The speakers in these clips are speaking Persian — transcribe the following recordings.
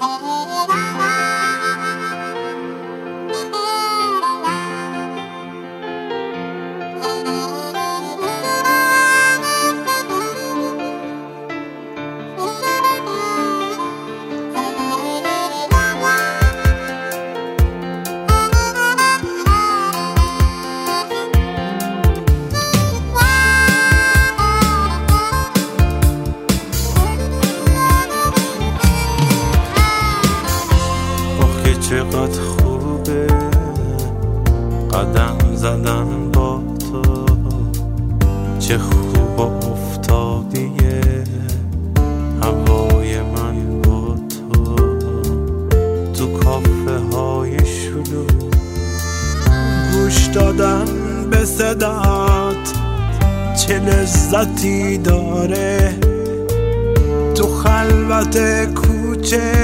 چقدر خوبه قدم زدن با تو، چه خوب افتادیه هوای من با تو کافه های شلوغ، گوش دادن به صدات چه لذتی داره، تو خلوت کوچه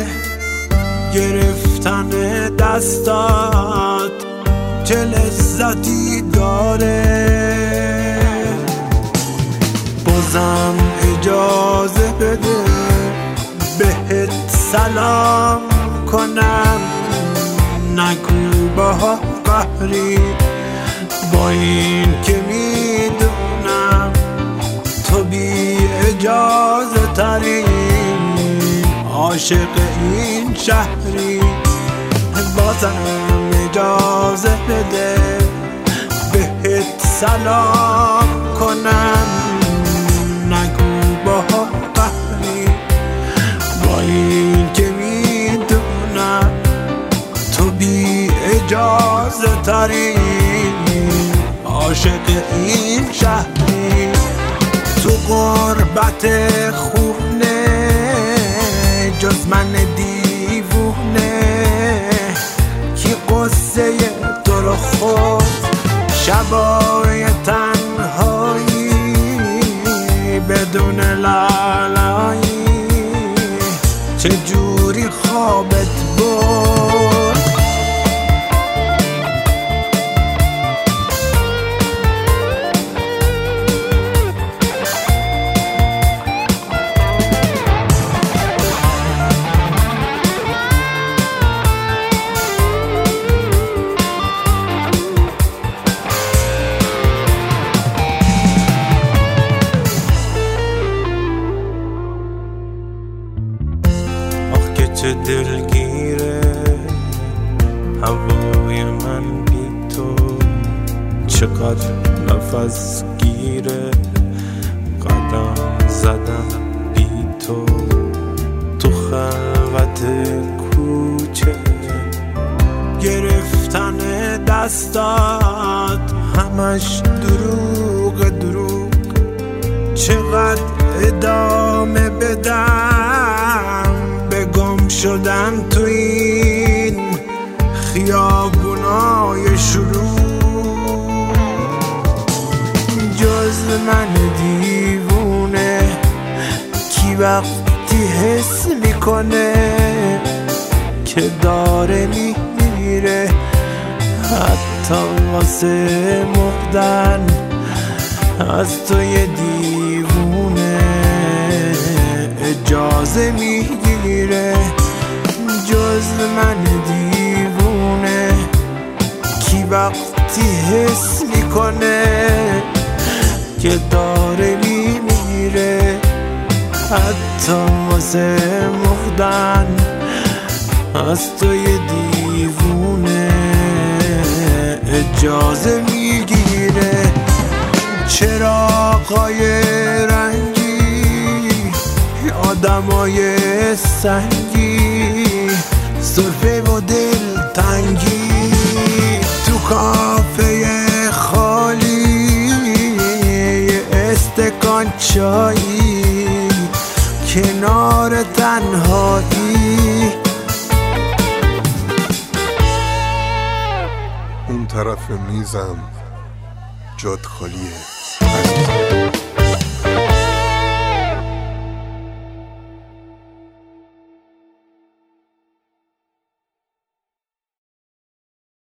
گرفتن دستات چه لذتی داره. بازم اجازه بده بهت سلام کنم، نگو با قهری با این که میدونم تو بی اجازه تری عاشق این شهری. بازم اجازه بده بهت سلام کنم، نگو با قهری با این که میدونم تو بی اجازه تری عاشق این شهری. تو غربت خونه جز من دیوونه کی قصه تو رو خود، شبای تنهایی بدون لالایی چه جوری خوابت برد. چه دلگیره هوای من بی تو، چقدر نفس گیره قدم زدن بی تو، تو خلوت کوچه گرفتن دستات همش دروغ دروغ، چقدر ادامه بدم گم شدن تو این خیابونای شروع، جز من دیوونه کی وقتی حس میکنه که داره میمیره، حتی واسه مردن از تو یه دیوونه اجازه میگیره. جز من دیوونه کی وقتی حس میکنه که داره میمیره، حتی واسه مردن از تو یه دیوونه اجازه میگیره. چراغای رنگی آدمای سنگی سرفه و دل تنگی تو کافه خالی استکان چایی کنار تنهایی. اون طرف میزم جاد خالیه.